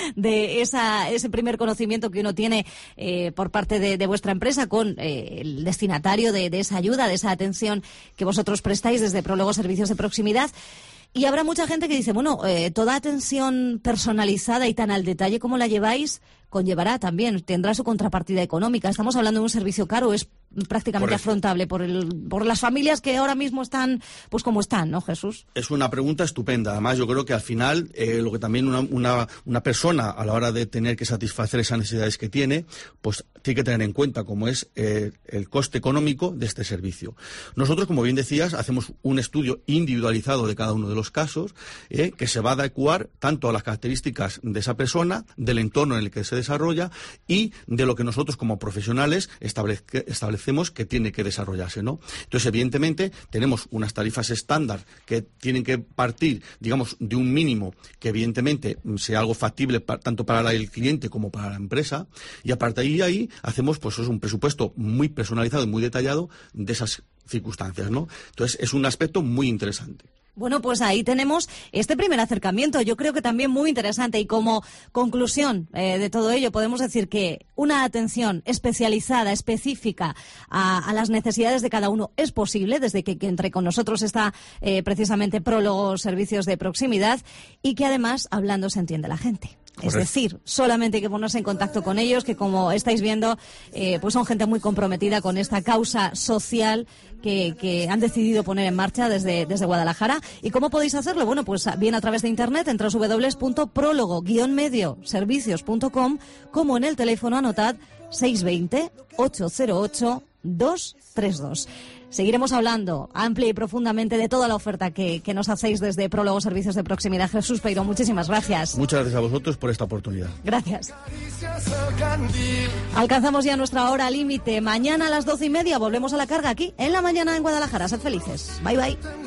de esa, ese primer conocimiento que uno tiene eh, por parte de, de vuestra empresa con eh, el destinatario de, de esa ayuda, de esa atención que vosotros prestáis desde Prólogo Servicios de Proximidad. Y habrá mucha gente que dice, bueno, eh, toda atención personalizada y tan al detalle como la lleváis, conllevará también, tendrá su contrapartida económica. Estamos hablando de un servicio caro, es prácticamente Correcto. afrontable por el, por las familias que ahora mismo están, pues como están, ¿no, Jesús? Es una pregunta estupenda. Además, yo creo que al final, eh, lo que también una, una, una persona, a la hora de tener que satisfacer esas necesidades que tiene, pues tiene que tener en cuenta cómo es eh, el coste económico de este servicio. Nosotros, como bien decías, hacemos un estudio individualizado de cada uno de los casos, eh, que se va a adecuar tanto a las características de esa persona, del entorno en el que se desarrolla y de lo que nosotros como profesionales establezca, establecemos que tiene que desarrollarse, ¿no? Entonces, evidentemente, tenemos unas tarifas estándar que tienen que partir, digamos, de un mínimo que evidentemente sea algo factible pa, tanto para el cliente como para la empresa, y a partir de ahí hacemos pues es un presupuesto muy personalizado y muy detallado de esas circunstancias, ¿no? Entonces, es un aspecto muy interesante. Bueno, pues ahí tenemos este primer acercamiento, yo creo que también muy interesante, y como conclusión eh, de todo ello podemos decir que una atención especializada, específica a, a las necesidades de cada uno es posible, desde que, que entre con nosotros está eh, precisamente Prólogo Servicios de Proximidad, y que además hablando se entiende la gente. Correcto. Es decir, solamente hay que ponerse en contacto con ellos, que como estáis viendo, eh, pues son gente muy comprometida con esta causa social que, que han decidido poner en marcha desde, desde Guadalajara. ¿Y cómo podéis hacerlo? Bueno, pues bien a través de internet, en doble u doble u doble u punto prólogo guion medio servicios punto com, como en el teléfono, anotad seis dos cero, ocho cero ocho, dos tres dos. Seguiremos hablando amplia y profundamente de toda la oferta que, que nos hacéis desde Prólogo Servicios de Proximidad. Jesús Peiro, muchísimas gracias. Muchas gracias a vosotros por esta oportunidad. Gracias. Alcanzamos ya nuestra hora límite. Mañana a las doce y media volvemos a la carga aquí en La Mañana en Guadalajara. Sed felices. Bye, bye.